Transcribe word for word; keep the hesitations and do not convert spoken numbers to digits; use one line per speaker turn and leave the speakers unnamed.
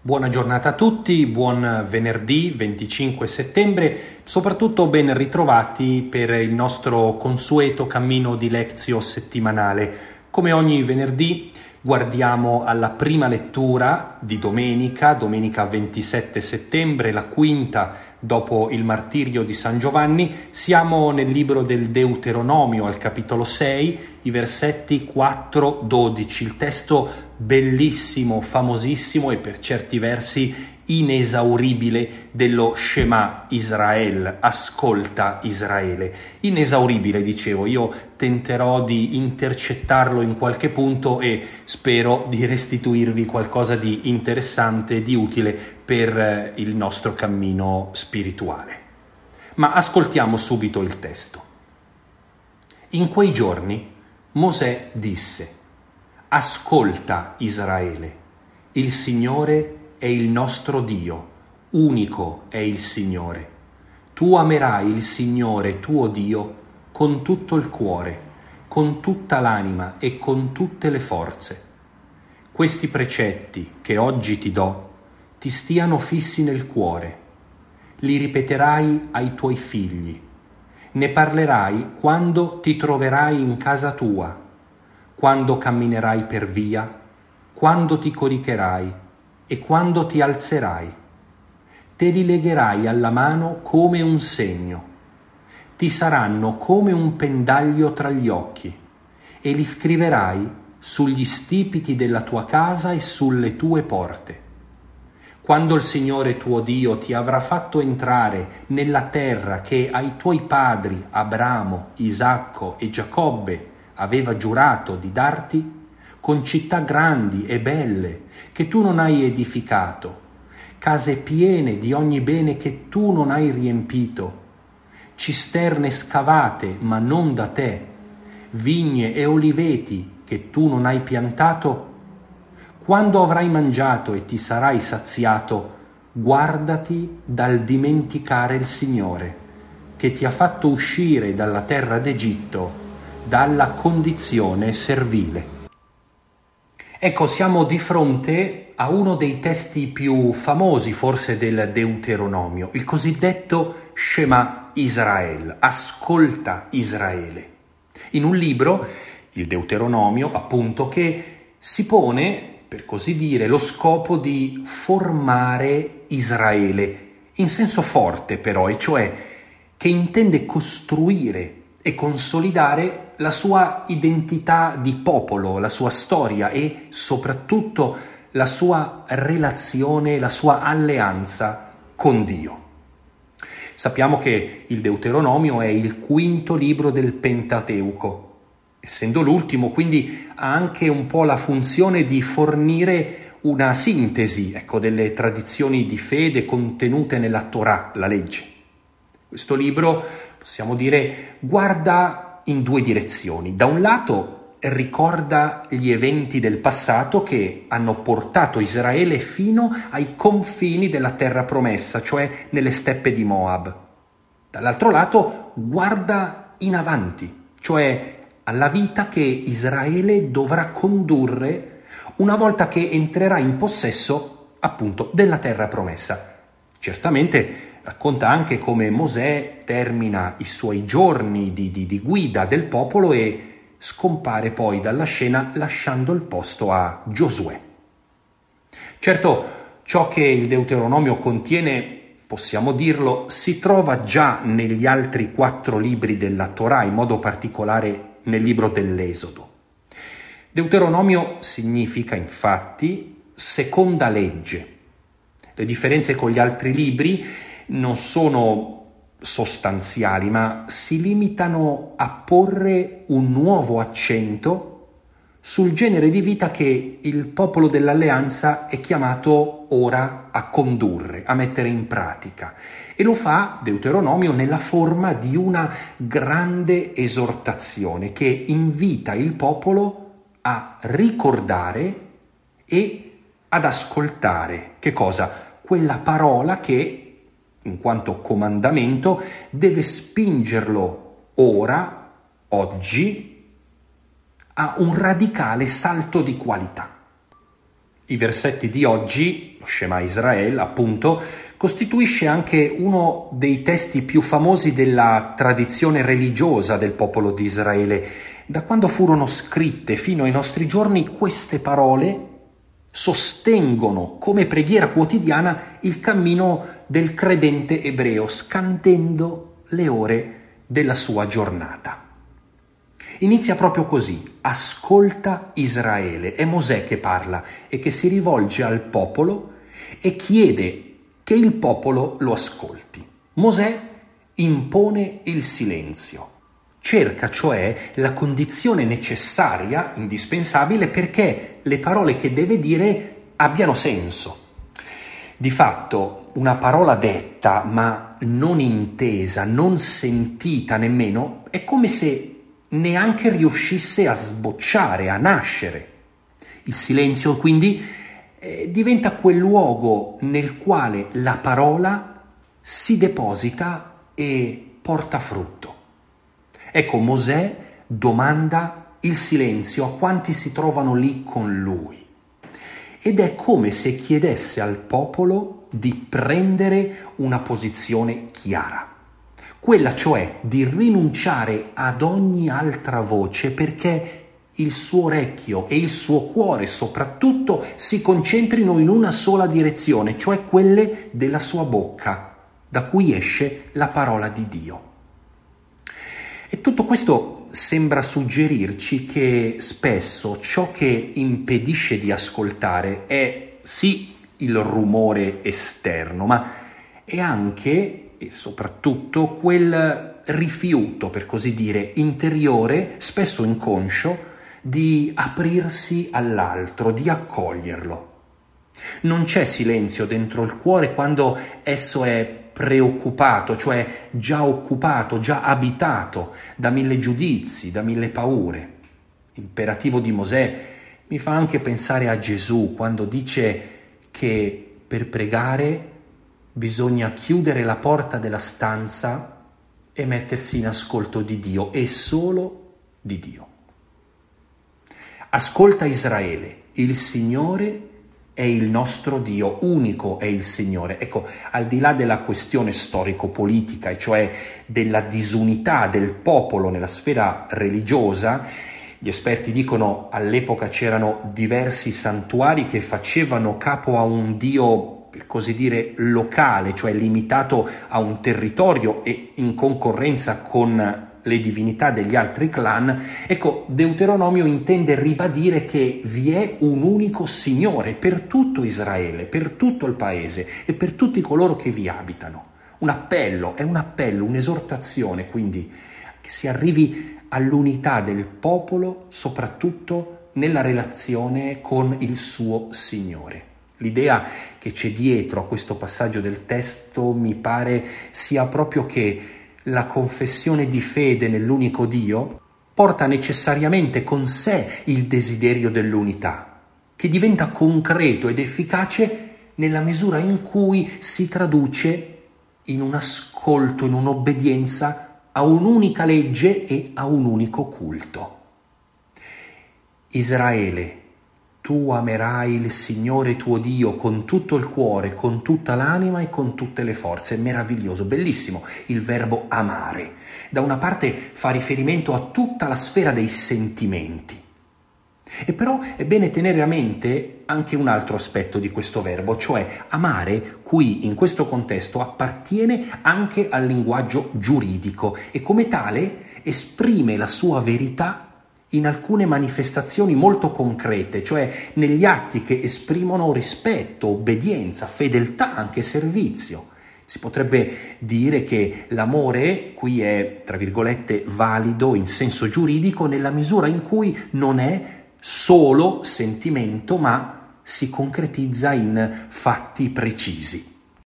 Buona giornata a tutti, buon venerdì venticinque settembre, soprattutto ben ritrovati per il nostro consueto cammino di Lectio settimanale. Come ogni venerdì guardiamo alla prima lettura di domenica, domenica ventisette settembre, la quinta dopo il martirio di San Giovanni. Siamo nel libro del Deuteronomio, al capitolo sei, i versetti quattro dodici, il testo bellissimo, famosissimo e per certi versi inesauribile dello Shema Israel, ascolta Israele. Inesauribile, dicevo, io tenterò di intercettarlo in qualche punto e spero di restituirvi qualcosa di interessante e di utile per il nostro cammino spirituale. Ma ascoltiamo subito il testo. In quei giorni Mosè disse: ascolta Israele, il Signore è il nostro Dio, unico è il Signore. Tu amerai il Signore tuo Dio con tutto il cuore, con tutta l'anima e con tutte le forze. Questi precetti che oggi ti do ti stiano fissi nel cuore. Li ripeterai ai tuoi figli. Ne parlerai quando ti troverai in casa tua, quando camminerai per via, quando ti coricherai e quando ti alzerai. Te li legherai alla mano come un segno. Ti saranno come un pendaglio tra gli occhi e li scriverai sugli stipiti della tua casa e sulle tue porte. Quando il Signore tuo Dio ti avrà fatto entrare nella terra che ai tuoi padri Abramo, Isacco e Giacobbe aveva giurato di darti, con città grandi e belle che tu non hai edificato, case piene di ogni bene che tu non hai riempito, cisterne scavate ma non da te, vigne e oliveti che tu non hai piantato, quando avrai mangiato e ti sarai saziato, guardati dal dimenticare il Signore, che ti ha fatto uscire dalla terra d'Egitto, dalla condizione servile. Ecco, siamo di fronte a uno dei testi più famosi forse del Deuteronomio, il cosiddetto Shema Israel, ascolta Israele. In un libro, il Deuteronomio, appunto, che si pone, per così dire, lo scopo di formare Israele, in senso forte però, e cioè che intende costruire e consolidare la sua identità di popolo, la sua storia e soprattutto la sua relazione, la sua alleanza con Dio. Sappiamo che il Deuteronomio è il quinto libro del Pentateuco. Essendo l'ultimo, quindi ha anche un po' la funzione di fornire una sintesi, ecco, delle tradizioni di fede contenute nella Torah, la legge. Questo libro, possiamo dire, guarda in due direzioni. Da un lato ricorda gli eventi del passato che hanno portato Israele fino ai confini della terra promessa, cioè nelle steppe di Moab. Dall'altro lato guarda in avanti, cioè alla vita che Israele dovrà condurre una volta che entrerà in possesso, appunto, della terra promessa. Certamente racconta anche come Mosè termina i suoi giorni di, di, di guida del popolo e scompare poi dalla scena lasciando il posto a Giosuè. Certo, ciò che il Deuteronomio contiene, possiamo dirlo, si trova già negli altri quattro libri della Torah, in modo particolare nel libro dell'Esodo. Deuteronomio significa infatti seconda legge. Le differenze con gli altri libri non sono sostanziali, ma si limitano a porre un nuovo accento sul genere di vita che il popolo dell'Alleanza è chiamato ora a condurre, a mettere in pratica. E lo fa, Deuteronomio, nella forma di una grande esortazione che invita il popolo a ricordare e ad ascoltare. Che cosa? Quella parola che, in quanto comandamento, deve spingerlo ora, oggi, a un radicale salto di qualità. I versetti di oggi lo Shema Israel, appunto, costituisce anche uno dei testi più famosi della tradizione religiosa del popolo di Israele. Da quando furono scritte fino ai nostri giorni, queste parole sostengono come preghiera quotidiana il cammino del credente ebreo, scandendo le ore della sua giornata. Inizia proprio così: ascolta Israele. È Mosè che parla e che si rivolge al popolo e chiede che il popolo lo ascolti. Mosè impone il silenzio. Cerca cioè la condizione necessaria, indispensabile, perché le parole che deve dire abbiano senso. Di fatto, una parola detta ma non intesa, non sentita nemmeno, è come se neanche riuscisse a sbocciare, a nascere. Il silenzio, quindi, eh, diventa quel luogo nel quale la parola si deposita e porta frutto. Ecco, Mosè domanda il silenzio a quanti si trovano lì con lui. Ed è come se chiedesse al popolo di prendere una posizione chiara. Quella cioè di rinunciare ad ogni altra voce perché il suo orecchio e il suo cuore soprattutto si concentrino in una sola direzione, cioè quelle della sua bocca, da cui esce la parola di Dio. E tutto questo sembra suggerirci che spesso ciò che impedisce di ascoltare è sì il rumore esterno, ma è anche e soprattutto quel rifiuto, per così dire, interiore, spesso inconscio, di aprirsi all'altro, di accoglierlo. Non c'è silenzio dentro il cuore quando esso è preoccupato, cioè già occupato, già abitato da mille giudizi, da mille paure. L'imperativo di Mosè mi fa anche pensare a Gesù quando dice che per pregare bisogna chiudere la porta della stanza e mettersi in ascolto di Dio e solo di Dio. Ascolta Israele, il Signore è il nostro Dio, unico è il Signore. Ecco, al di là della questione storico-politica, e cioè della disunità del popolo nella sfera religiosa, gli esperti dicono all'epoca c'erano diversi santuari che facevano capo a un Dio, per così dire, locale, cioè limitato a un territorio e in concorrenza con le divinità degli altri clan. Ecco, Deuteronomio intende ribadire che vi è un unico Signore per tutto Israele, per tutto il paese e per tutti coloro che vi abitano. Un appello, è un appello, un'esortazione, quindi, che si arrivi all'unità del popolo, soprattutto nella relazione con il suo Signore. L'idea che c'è dietro a questo passaggio del testo mi pare sia proprio che la confessione di fede nell'unico Dio porta necessariamente con sé il desiderio dell'unità, che diventa concreto ed efficace nella misura in cui si traduce in un ascolto, in un'obbedienza a un'unica legge e a un unico culto. Israele, tu amerai il Signore tuo Dio con tutto il cuore, con tutta l'anima e con tutte le forze. Meraviglioso, bellissimo il verbo amare. Da una parte fa riferimento a tutta la sfera dei sentimenti. E però è bene tenere a mente anche un altro aspetto di questo verbo, cioè amare qui in questo contesto appartiene anche al linguaggio giuridico e come tale esprime la sua verità in alcune manifestazioni molto concrete, cioè negli atti che esprimono rispetto, obbedienza, fedeltà, anche servizio. Si potrebbe dire che l'amore qui è, tra virgolette, valido in senso giuridico nella misura in cui non è solo sentimento, ma si concretizza in fatti precisi.